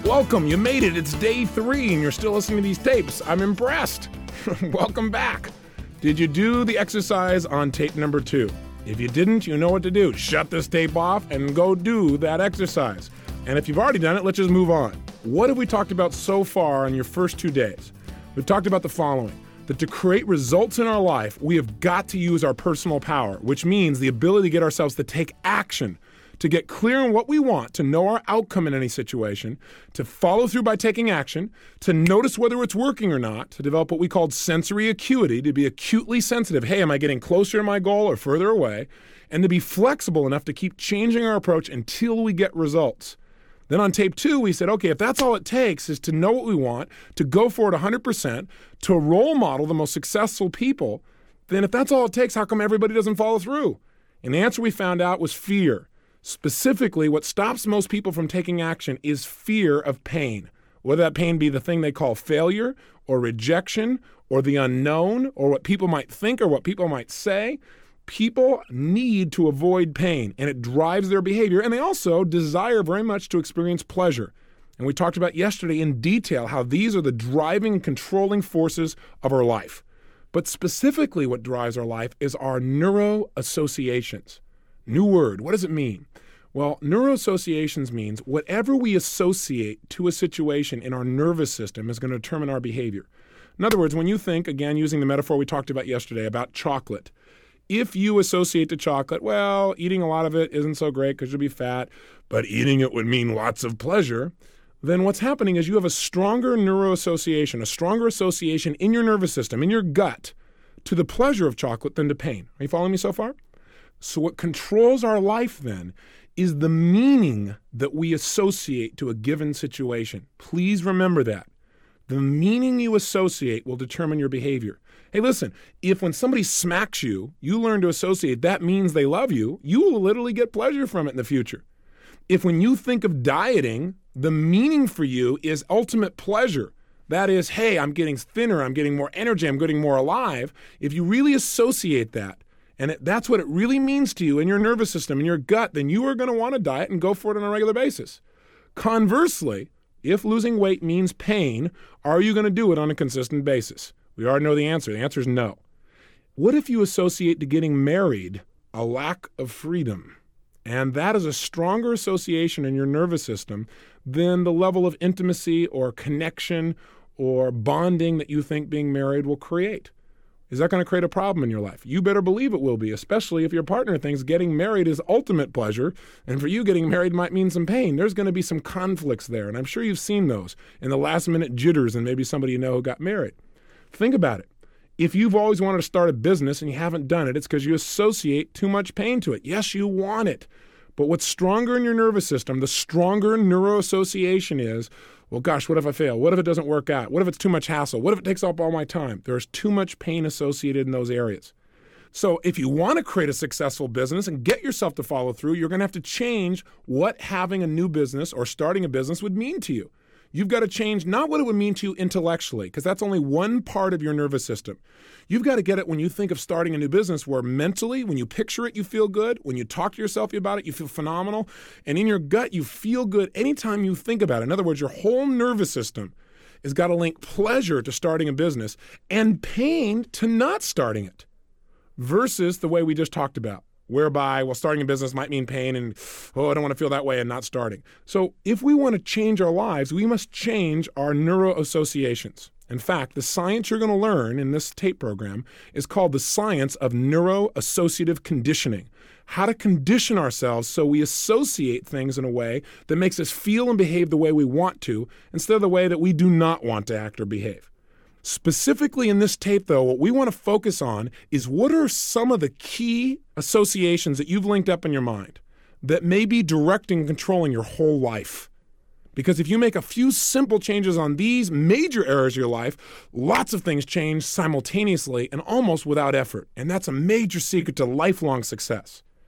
Welcome, you made it. It's day 3 and you're still listening to these tapes. I'm impressed. Welcome back. Did you do the exercise on tape number 2? If you didn't, you know what to do. Shut this tape off and go do that exercise. And if you've already done it, let's just move on. What have we talked about so far on your first 2 days? We've talked about the following. That to create results in our life, we have got to use our personal power, which means the ability to get ourselves to take action, to get clear on what we want, to know our outcome in any situation, to follow through by taking action, to notice whether it's working or not, to develop what we call sensory acuity, to be acutely sensitive. Hey, am I getting closer to my goal or further away? And to be flexible enough to keep changing our approach until we get results. Then on tape 2, we said, okay, if that's all it takes is to know what we want, to go for it 100%, to role model the most successful people, then if that's all it takes, how come everybody doesn't follow through? And the answer we found out was fear. Specifically, what stops most people from taking action is fear of pain, whether that pain be the thing they call failure or rejection or the unknown or what people might think or what people might say. People need to avoid pain, and it drives their behavior, and they also desire very much to experience pleasure. And we talked about yesterday in detail how these are the driving and controlling forces of our life. But specifically what drives our life is our neuroassociations. New word, what does it mean? Well, neuroassociations means whatever we associate to a situation in our nervous system is going to determine our behavior. In other words, when you think, again, using the metaphor we talked about yesterday about chocolate, if you associate to chocolate, well, eating a lot of it isn't so great because you'll be fat, but eating it would mean lots of pleasure, then what's happening is you have a stronger neuroassociation, a stronger association in your nervous system, in your gut, to the pleasure of chocolate than to pain. Are you following me so far? So what controls our life then is the meaning that we associate to a given situation. Please remember that. The meaning you associate will determine your behavior. Hey, listen, if when somebody smacks you, you learn to associate that means they love you, you will literally get pleasure from it in the future. If when you think of dieting, the meaning for you is ultimate pleasure, that is, hey, I'm getting thinner, I'm getting more energy, I'm getting more alive, if you really associate that, and that's what it really means to you in your nervous system, in your gut, then you are going to want to diet and go for it on a regular basis. Conversely, if losing weight means pain, are you going to do it on a consistent basis? We already know the answer. The answer is no. What if you associate to getting married a lack of freedom? And that is a stronger association in your nervous system than the level of intimacy or connection or bonding that you think being married will create. Is that going to create a problem in your life? You better believe it will be, especially if your partner thinks getting married is ultimate pleasure, and for you, getting married might mean some pain. There's going to be some conflicts there, and I'm sure you've seen those in the last-minute jitters and maybe somebody you know who got married. Think about it. If you've always wanted to start a business and you haven't done it, it's because you associate too much pain to it. Yes, you want it. But what's stronger in your nervous system, the stronger neuroassociation is, well, gosh, what if I fail? What if it doesn't work out? What if it's too much hassle? What if it takes up all my time? There's too much pain associated in those areas. So if you want to create a successful business and get yourself to follow through, you're going to have to change what having a new business or starting a business would mean to you. You've got to change not what it would mean to you intellectually, because that's only one part of your nervous system. You've got to get it when you think of starting a new business where mentally, when you picture it, you feel good. When you talk to yourself about it, you feel phenomenal. And in your gut, you feel good anytime you think about it. In other words, your whole nervous system has got to link pleasure to starting a business and pain to not starting it versus the way we just talked about, whereby, well, starting a business might mean pain and, oh, I don't want to feel that way and not starting. So if we want to change our lives, we must change our neuroassociations. In fact, the science you're going to learn in this tape program is called the science of neuroassociative conditioning. How to condition ourselves so we associate things in a way that makes us feel and behave the way we want to instead of the way that we do not want to act or behave. Specifically in this tape, though, what we want to focus on is what are some of the key associations that you've linked up in your mind that may be directing and controlling your whole life. Because if you make a few simple changes on these major areas of your life, lots of things change simultaneously and almost without effort. And that's a major secret to lifelong success.